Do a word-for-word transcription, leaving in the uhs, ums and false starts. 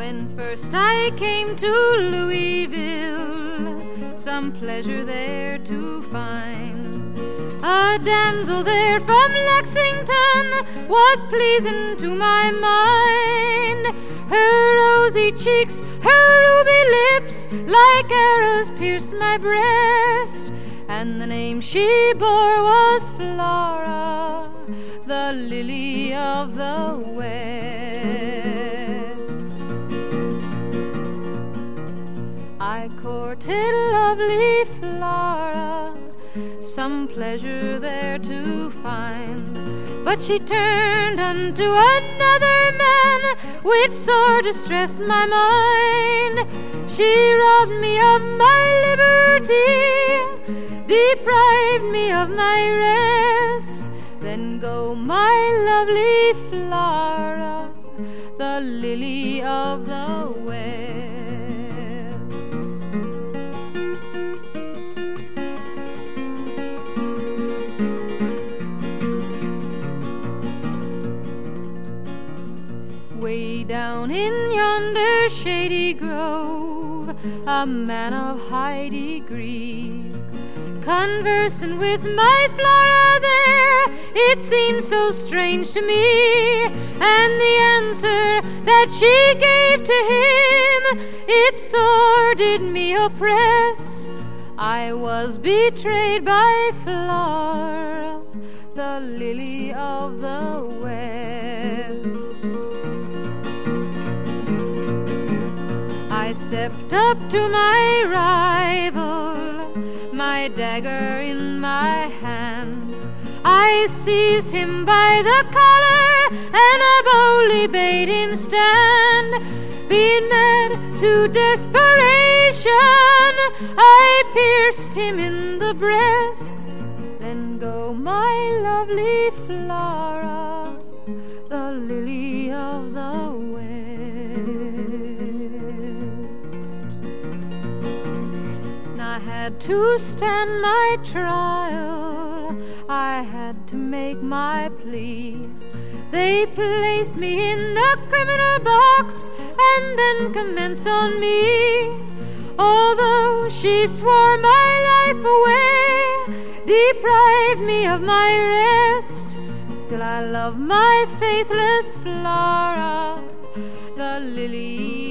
When first I came to Louisville, some pleasure there to find, a damsel there from Lexington was pleasing to my mind. Her rosy cheeks, her ruby lips, like arrows pierced my breast, and the name she bore was Flora, the lily of the West. I courted lovely Flora, some pleasure there to find, but she turned unto another man, which sore distressed my mind. She robbed me of my liberty, deprived me of my rest. Then go my lovely Flora, the lily of the West. Way down in yonder shady grove, a man of high degree, conversing with my Flora there, it seemed so strange to me. And the answer that she gave to him, it sore did me oppress. I was betrayed by Flora, the lily of the West. I stepped up to my rival, my dagger in my hand. I seized him by the collar, and I boldly bade him stand. Being mad to desperation, I pierced him in the breast. Then go my lovely Flora, the lily of the West. I had to stand my trial, I had to make my plea. They placed me in the criminal box and then commenced on me. Although she swore my life away, deprived me of my rest, still I love my faithless Flora, the lily